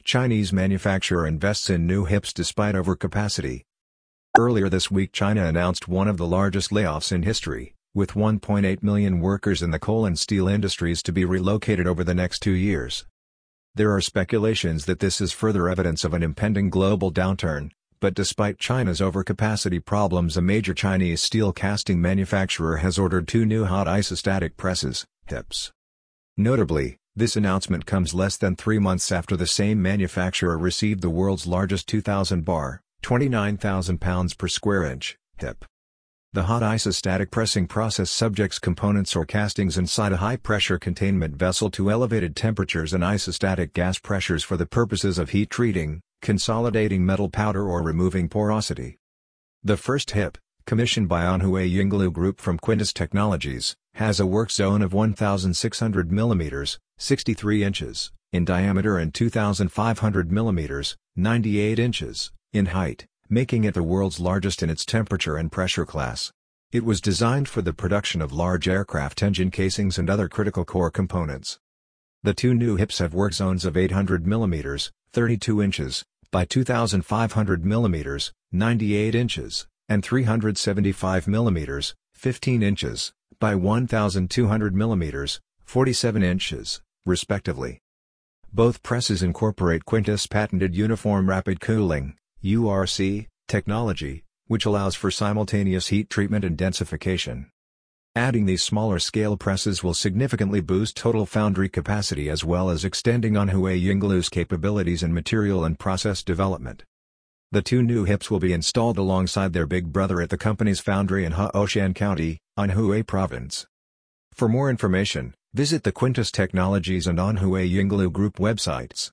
Chinese manufacturer invests in new HIPs despite overcapacity. Earlier this week China announced one of the largest layoffs in history, with 1.8 million workers in the coal and steel industries to be relocated over the next 2 years. There are speculations that this is further evidence of an impending global downturn, but despite China's overcapacity problems, a major Chinese steel casting manufacturer has ordered 2 new hot isostatic presses, HIPs. Notably, this announcement comes less than 3 months after the same manufacturer received the world's largest 2,000 bar, 29,000 pounds per square inch, HIP. The hot isostatic pressing process subjects components or castings inside a high-pressure containment vessel to elevated temperatures and isostatic gas pressures for the purposes of heat treating, consolidating metal powder or removing porosity. The first HIP, commissioned by Anhui Yinglu Group from Quintus Technologies, has a work zone of 1,600 mm, 63 inches, in diameter and 2,500 mm, 98 inches, in height, making it the world's largest in its temperature and pressure class. It was designed for the production of large aircraft engine casings and other critical core components. The 2 new HIPs have work zones of 800 mm, 32 inches, by 2,500 mm, 98 inches, and 375 mm, 15 inches, by 1,200 mm, 47 inches, respectively. Both presses incorporate Quintus' patented Uniform Rapid Cooling (URC) technology, which allows for simultaneous heat treatment and densification. Adding these smaller scale presses will significantly boost total foundry capacity as well as extending Anhui Yinglu's capabilities in material and process development. The 2 new HIPs will be installed alongside their big brother at the company's foundry in Haoshan County, Anhui Province. For more information, visit the Quintus Technologies and Anhui Yinglu Group websites.